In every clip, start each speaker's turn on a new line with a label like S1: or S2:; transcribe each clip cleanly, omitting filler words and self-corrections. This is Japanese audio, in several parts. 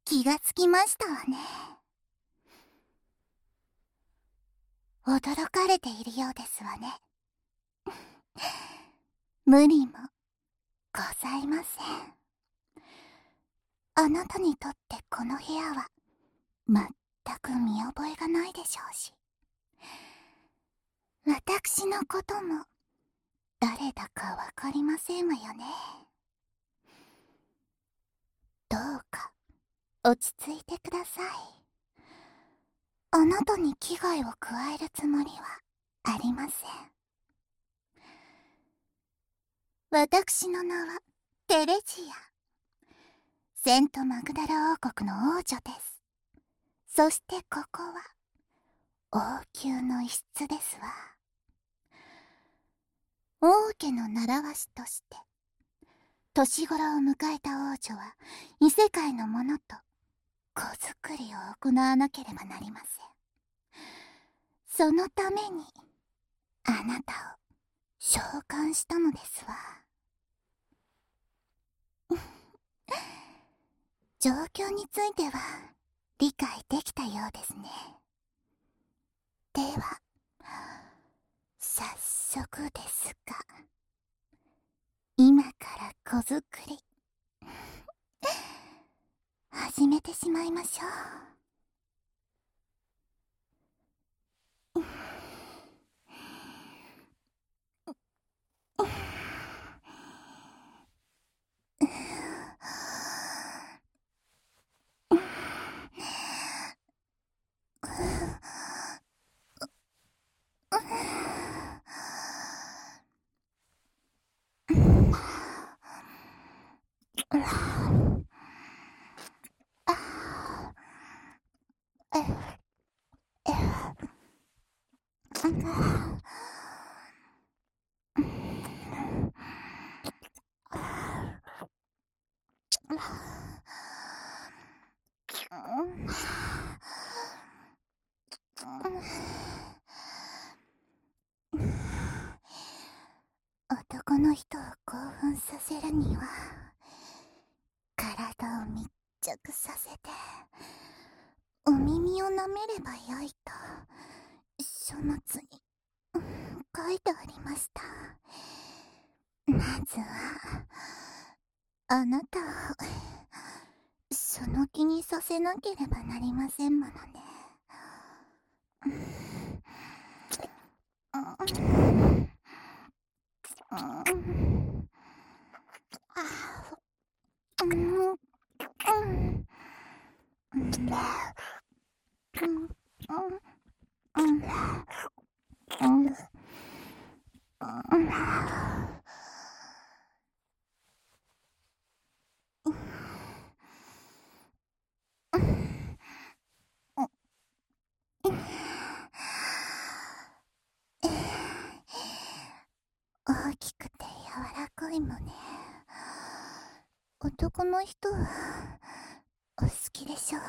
S1: 気がつきましたわね。驚かれているようですわね。無理もございません。あなたにとってこの部屋は全く見覚えがないでしょうし、私のことも誰だかわかりませんわよね。どうか落ち着いてください。あなたに危害を加えるつもりはありません。私の名はテレジア。セントマグダラ王国の王女です。そしてここは王宮の一室ですわ。王家の習わしとして年頃を迎えた王女は異世界の者と子作りを行わなければなりません。そのためにあなたを召喚したのですわ。状況については理解できたようですね。では早速ですが、今から子作り始めてしまいましょう。男の人を興奮させるには体を密着させてお耳を舐めればよいと書物に書いてありました。まずはあなたをその気にさせなければなりませんものね。大きくて柔らかいもね。男の人はお好きでしょう。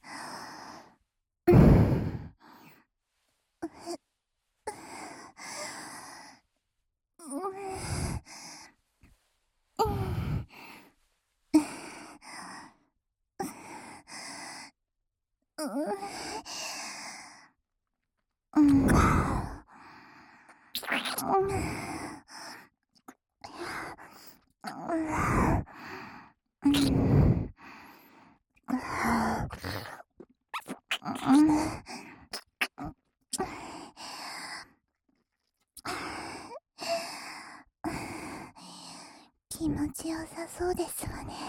S1: 気持ちよさそうですわね。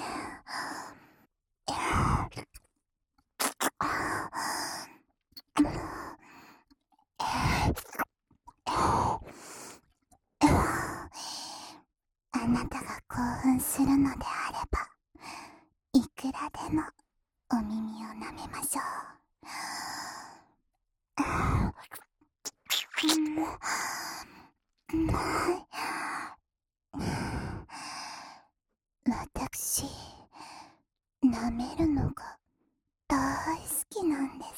S1: あなたが興奮するのであればいくらでもお耳を舐めましょう。私舐めるのが大好きなんです。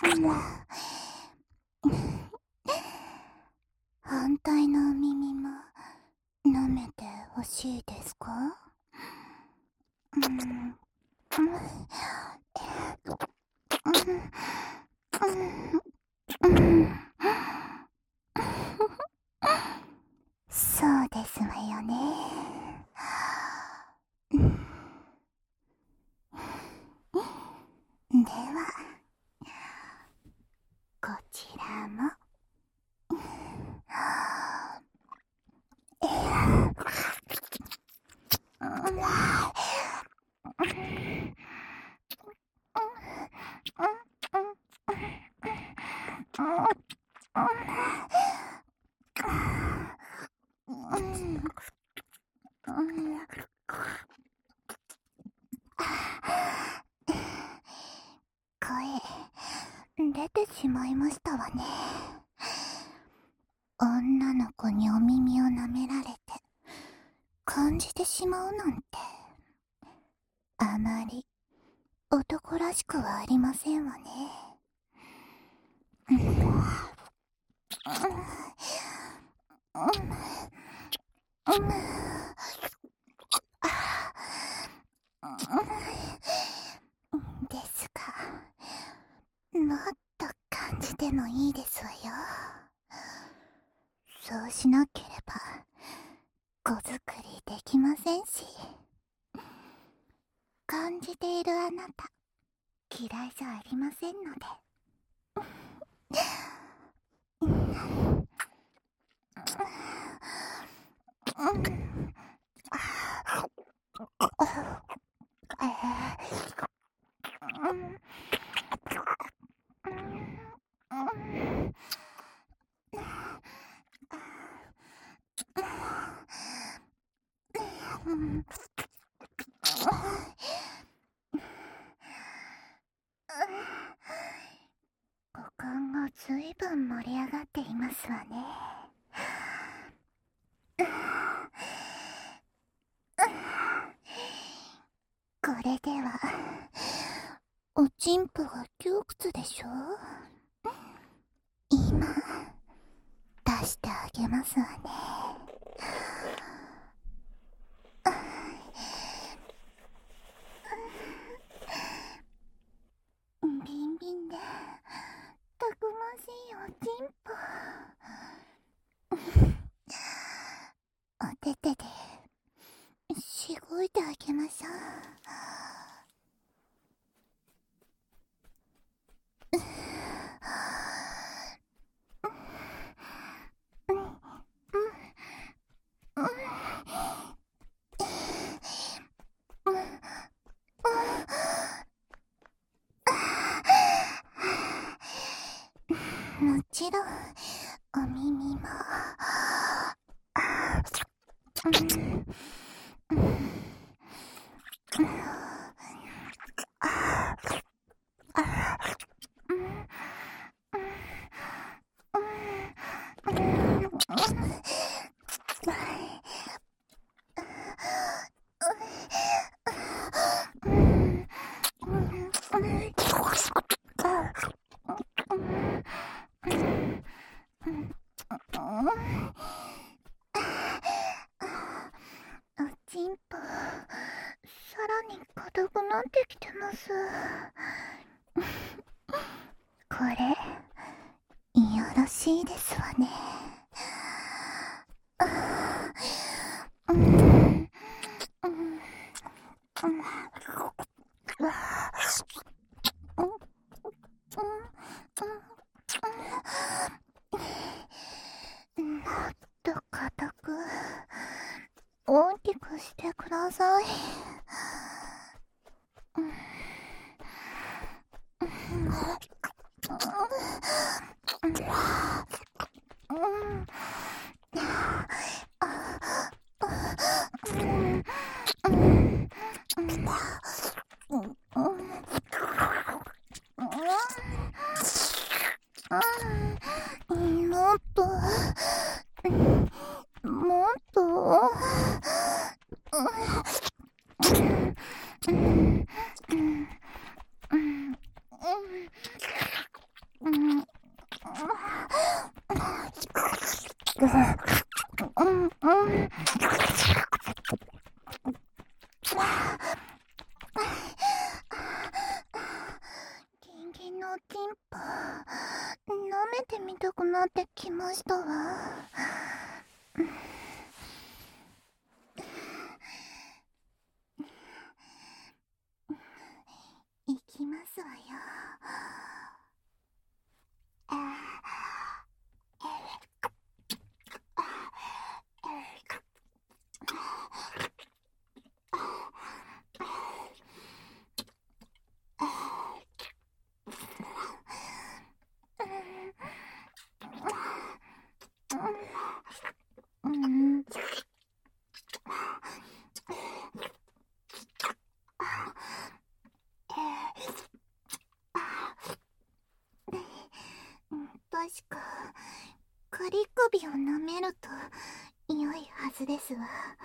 S1: 反対のお耳も舐めてほしいですか？そうですわよね。ではこちらも声出てしまいましたわね。女の子にお耳を舐められて感じてしまうなんてあまり男らしくはありませんわね。ですが、もっと感じてもいいですわよ。そうしなければ子作りできませんし。感じているあなた嫌いじゃありませんので。五感がずいぶん盛り上がっていますわね。これではおちんぽが窮屈でしょ。今出してあげますわね。ビンビンでたくましいおちんぽ。おててでしごいてあげましょう。もちろんお耳もおちんぽさらに硬くなってきてます。これいやらしいですわね。もっと硬く大きくしてください。もっともっとギンギンのチンポ舐めてみたくなってきましたわ。いきますわよ。確か仮首を舐めると良いはずですわ。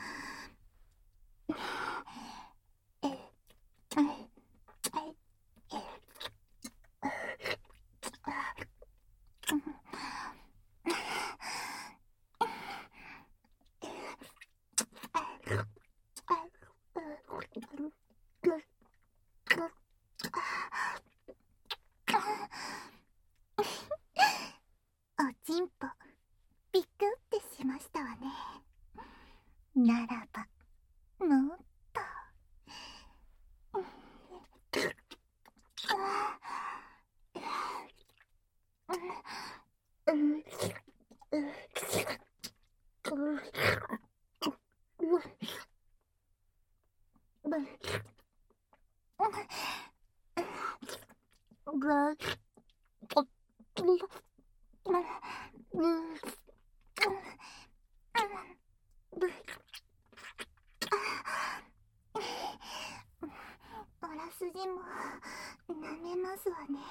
S1: おちんぽびっくってしましたわね。ならばもっとおらすじも舐めますわね。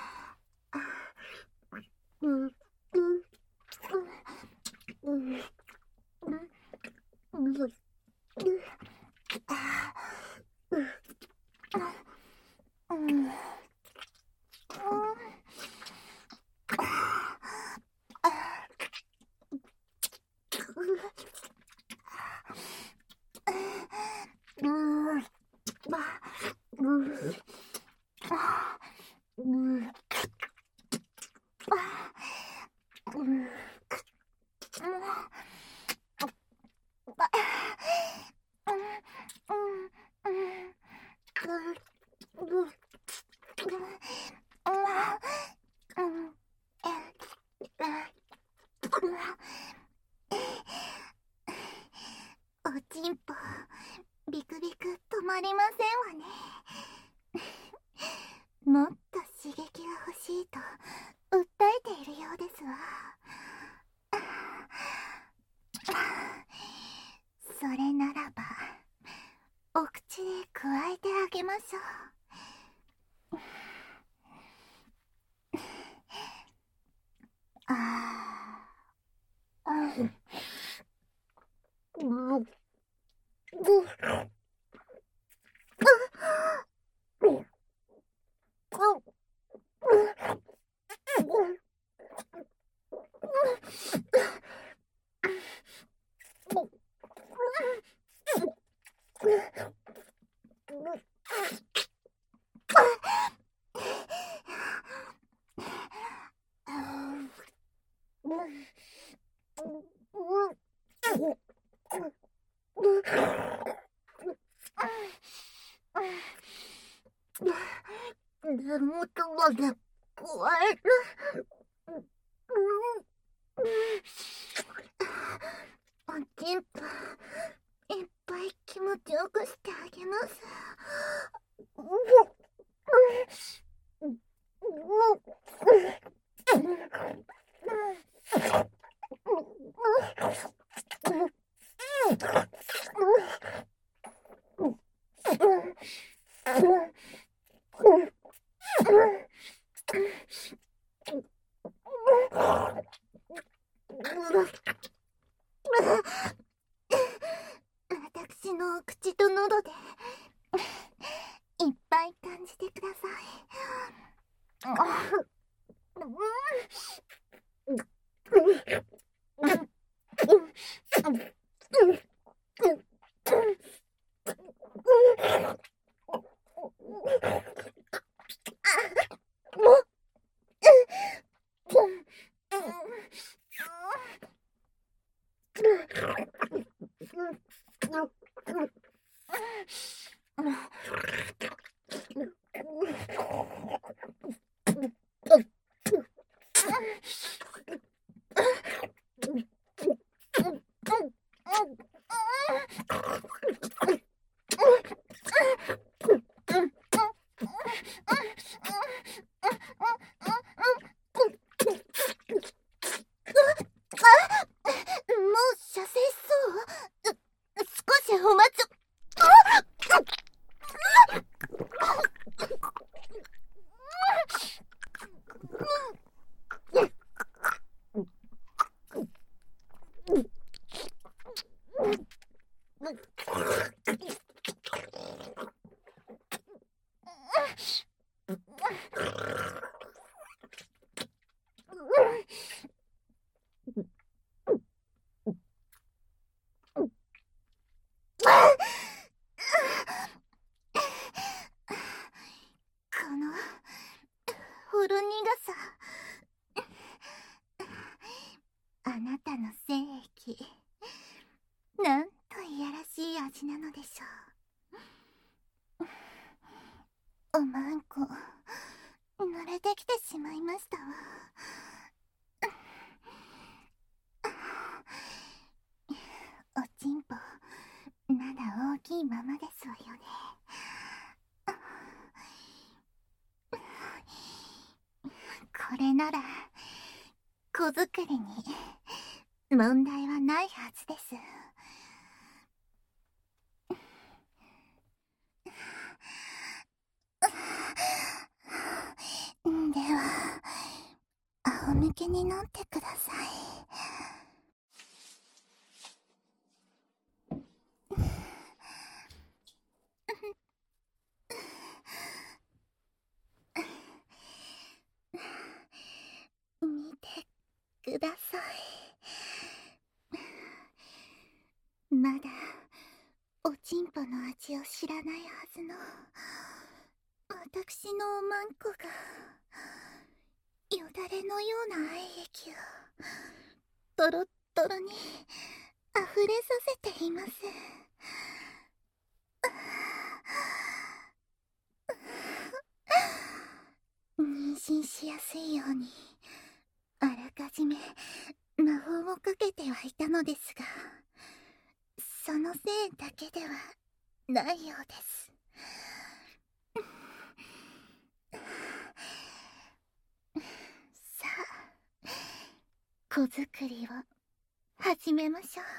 S1: おちんぽビクビク止まりませんわね。もっと刺激が欲しいと訴えているようですわ。それならばお口でくわえてあげましょう。根元まで加える。おちんぽいっぱい気持ちよくしてあげます。私の口と喉でいっぱい感じてください。 ほろ苦さ、あなたの精液、なんといやらしい味なのでしょう。おまんこ、慣れてきてしまいましたわ。おちんぽ、まだ大きいままですわよね。これなら子作りに問題はないはずです。では仰向けになってください。見てください。まだおちんぽの味を知らないはずの私のおまんこがよだれのような愛液をトロットロに溢れさせています。妊娠しやすいようにあらかじめ魔法をかけてはいたのですが、そのせいだけではないようです。さあ、子作りを始めましょう。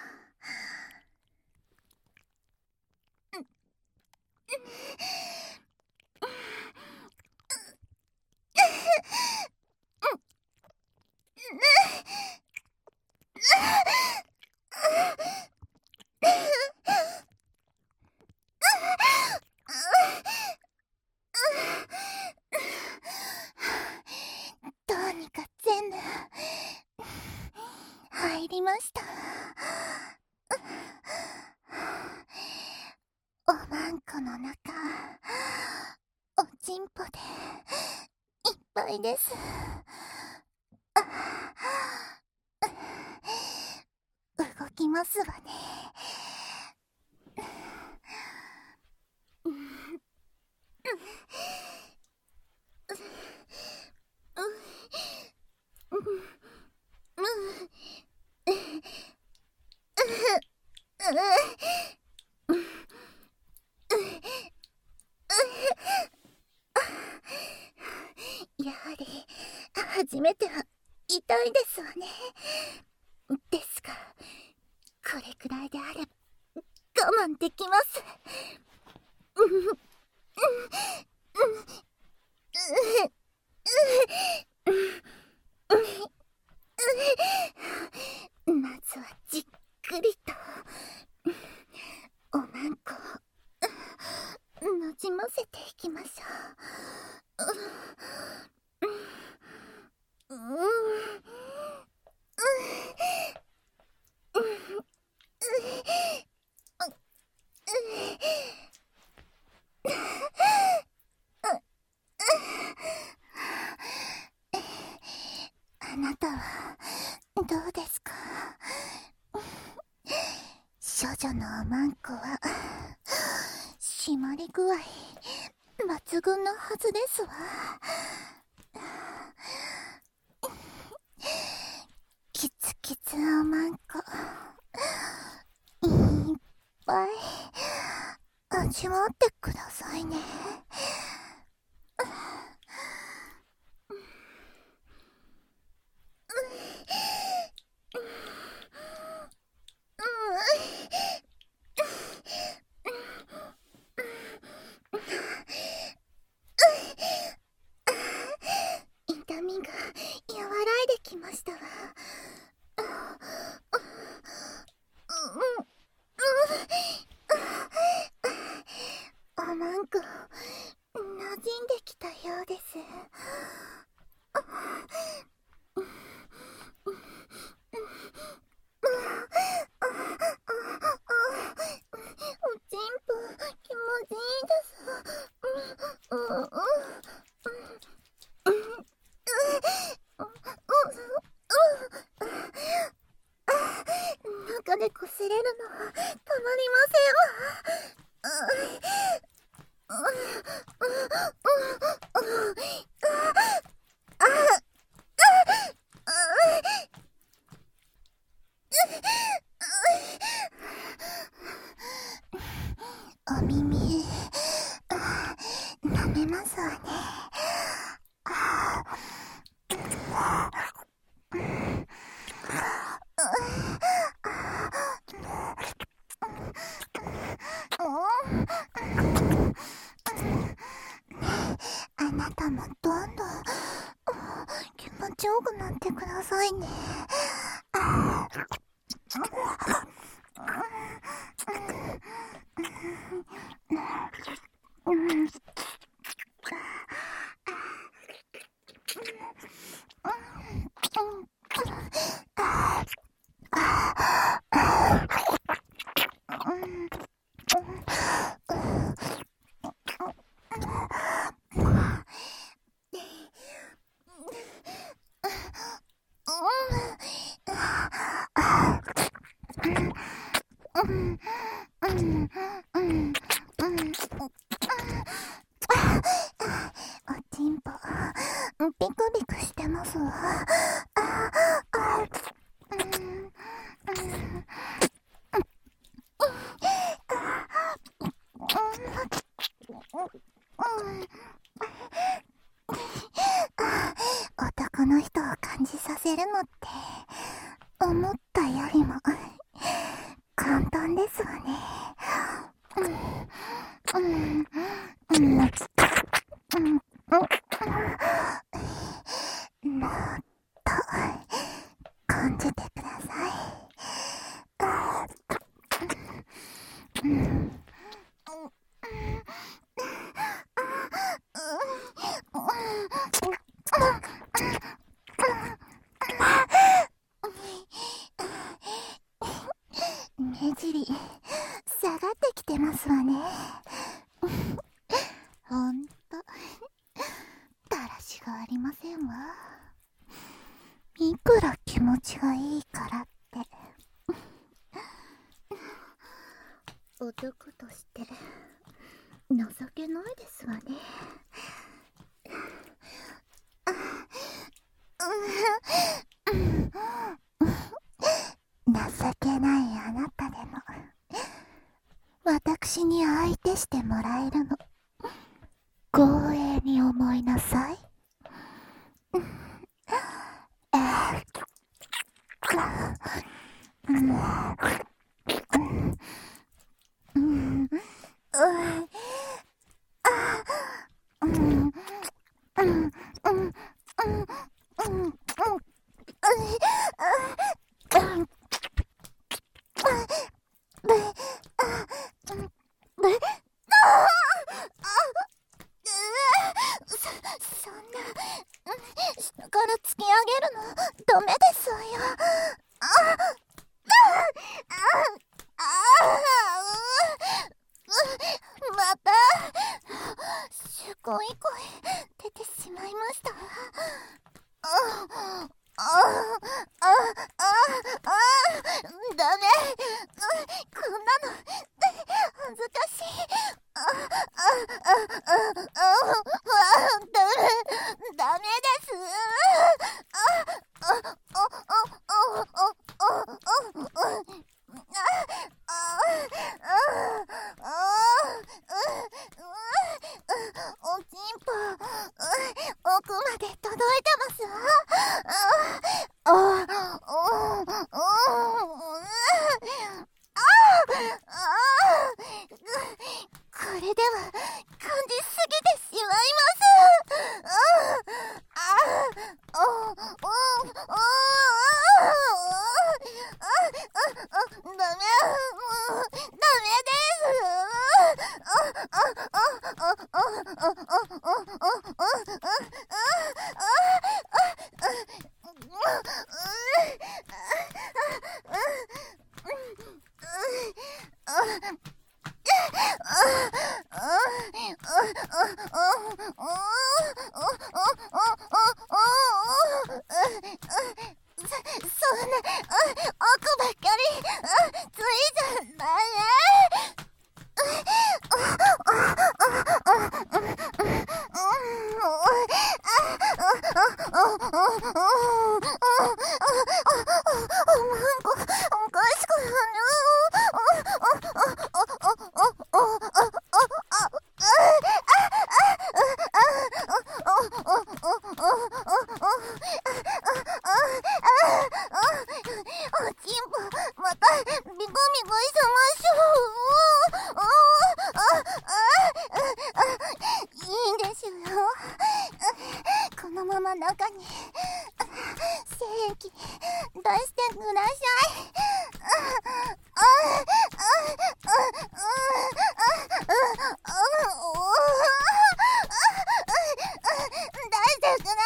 S1: どうにか全部入りました。おまんこの中、おちんぽでいっぱいです。動きますわね。やはり初めては痛いですわね。ですがこれくらいであれば我慢できます。まずはじっくりとおまんこをなじませていきましょう。 あなたはどうですか？処女のおまんこは締まり具合抜群のはずですわ。キツキツおまんこいっぱい味わってくださいね。痛みが和らいできましたわ。おまんこ馴染んできたようです。おちんぽ気持ちいいです。中でこすれるのはたまりませんわ。お耳舐めますわね。あなたもどんどん気持ちよくなってくださいね。おちんぽビクビクしてますわ。男の人を感じさせるのって思ったよりも簡単ですわね。もっと感じてください。目尻下がってきてますわね。ほんとだらしがありませんわ。いくら気持ちがいいからって男として情けないですわね。情けないあなたでも私に相手してもらえるの光栄に思いなさい。そんな下から突き上げるのダメですわよ。またすごい声出てしまいました。 ああああダメ。こんなの恥ずかしい。ダメです。おちんぽ奥まで届いてますわ。これでは感じすぎてしまいます。ダメ、もうダメです。そんな奥ばっかりついじゃダメ。おかしくなおちんぽまたビコビコしましょう。いいんですよ。このまま中に精液出してください。出してくださ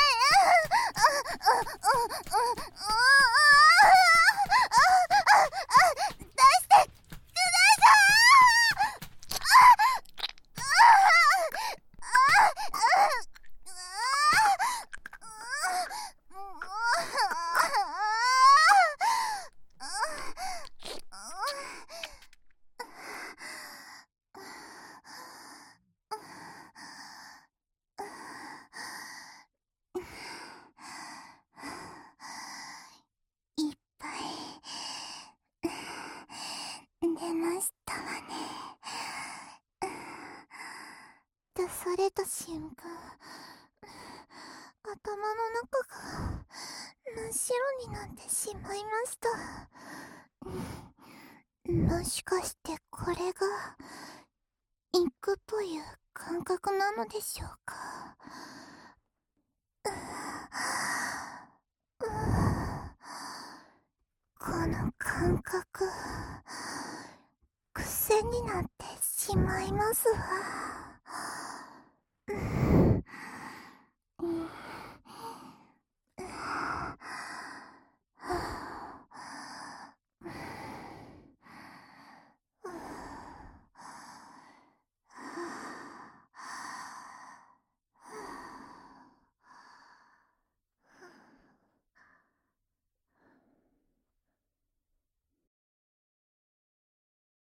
S1: い。いっぱい出ましたわね。出された瞬間、頭の中が真っ白になってしまいました。もしかしてこれがインクという感覚なのでしょうか。この感覚、癖になってしまいますわ。